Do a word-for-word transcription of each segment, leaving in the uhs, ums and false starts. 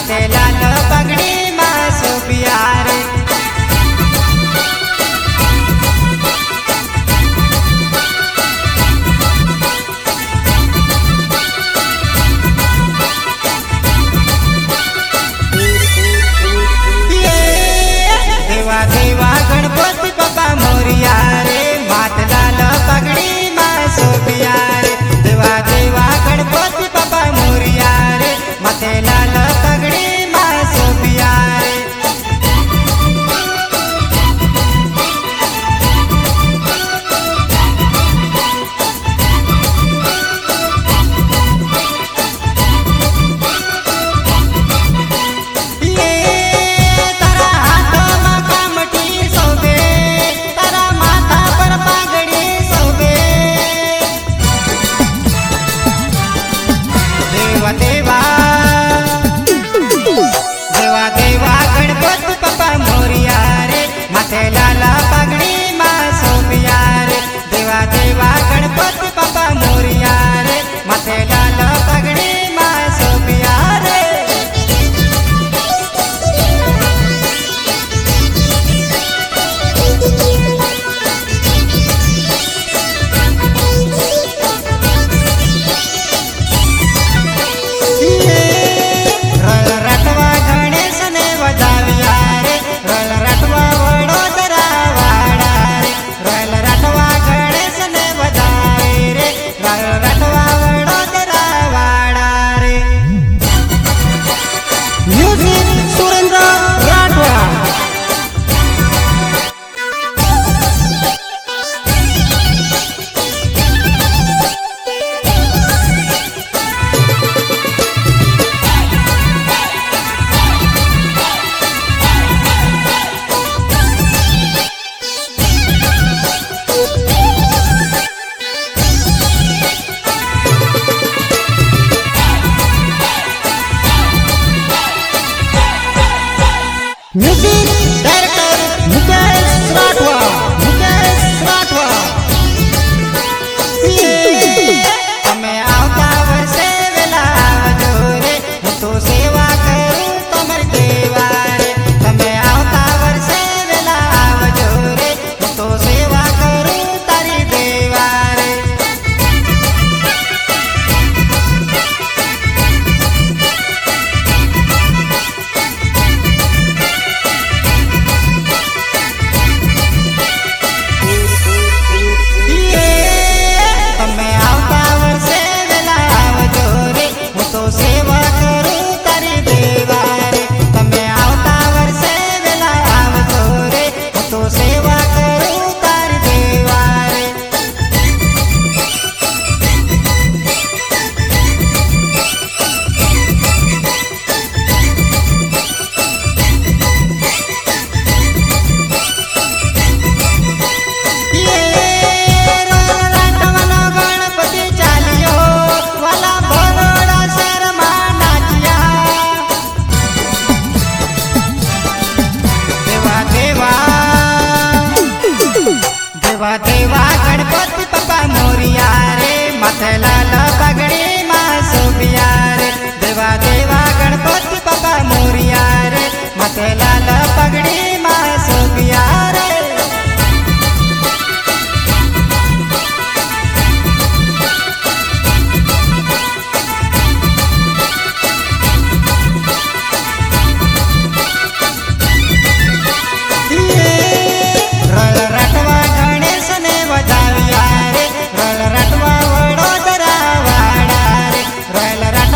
माथे लाल पगड़ी में शोभिया रे। देवा देवा गणपति बाबा मोरिया रे, माथे लाल पगड़ी में शोभिया रे। देवा देवा गणपति बाबा मोरिया रे, माथे लाल पगड़ी में शोभिया रे। देवा देवा देवा गणपति बाबा मोरिया रे, माथे लाल पगड़ी में शोभिया रे। देवा देवा गणपति बाबा मोरिया रे, माथे लाल पगड़ी में शोभिया रे। Music director Mukesh Rathwa, Mukesh Rathwa. तमे आवता वर्षे वेला आवजो रे, हूँ तो सेवा करूं तमर देवा रे। तमे आवता वर्षे वेला आवजो रे, हूँ तो सेवा करूं तारी देवा रे। देवा देवा गणपति बाबा मोरिया रे, माथे लाल पगड़ी में शोभिया रे। देवा देवा गणपति बाबा मोरिया रे, माथे लाल पगड़ी में शोभिया रे। रटवा वडोदरा वाड़ा रे, रटवा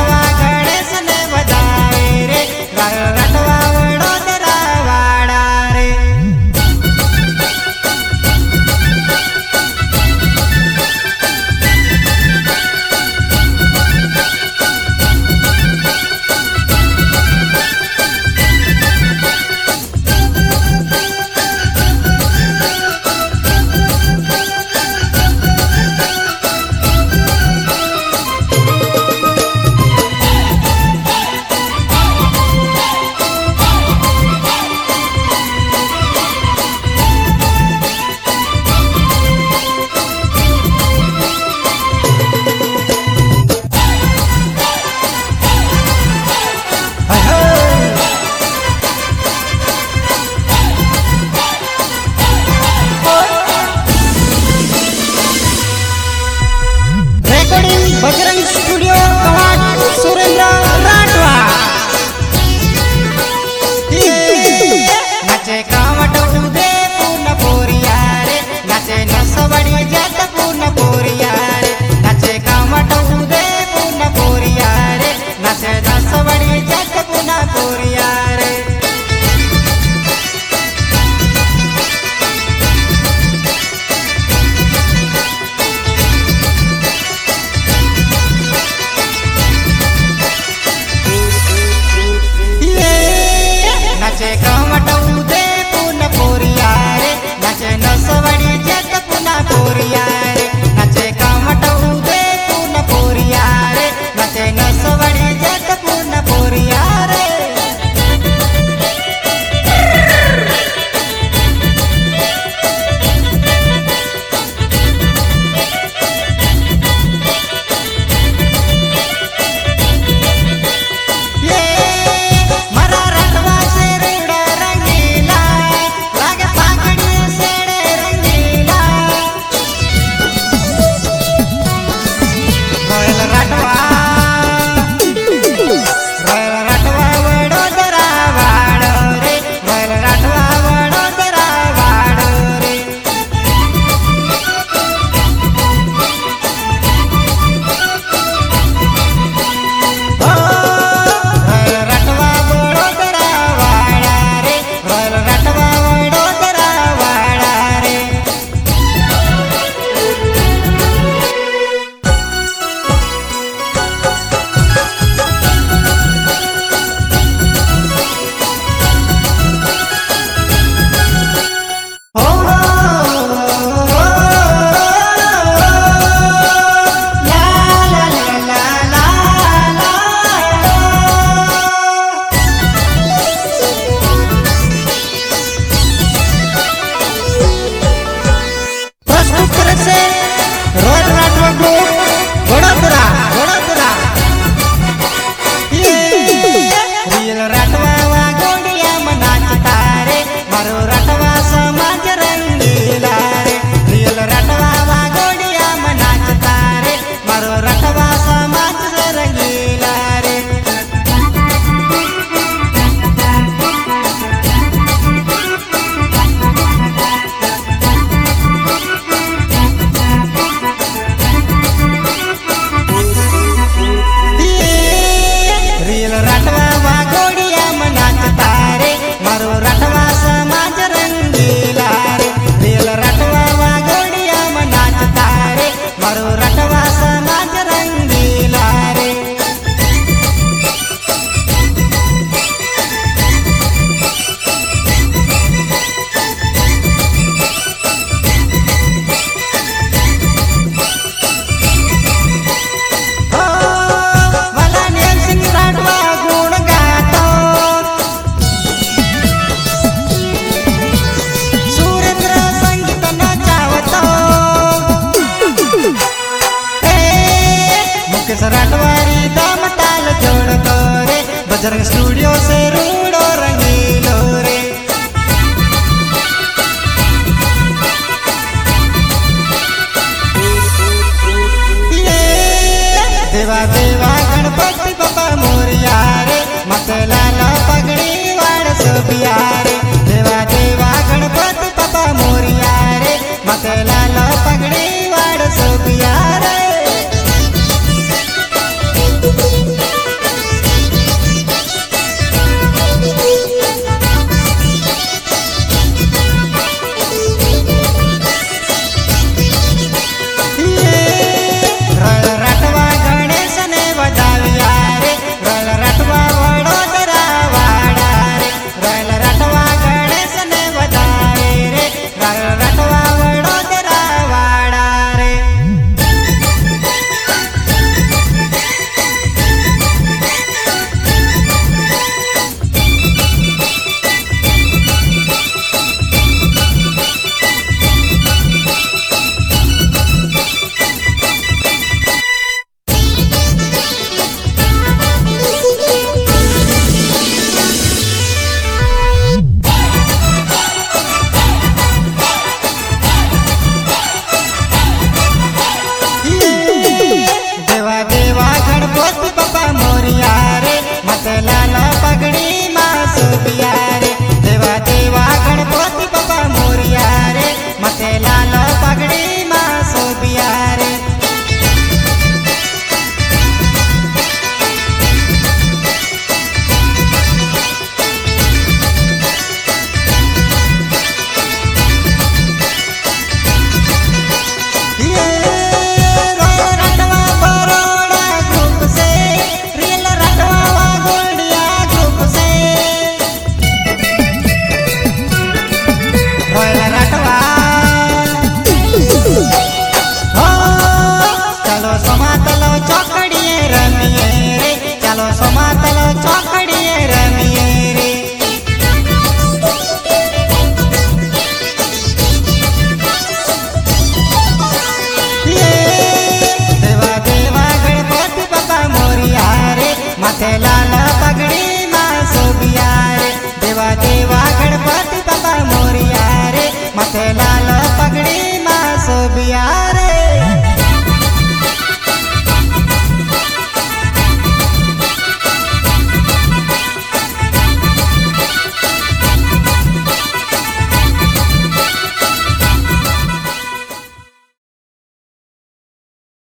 दर्शन स्टूडियो से रूड़ो रंगीलो रे। देवा देवा गणपति बाबा मोरिया रे, मत लाला पगड़ी वाड़ सोबिया रे।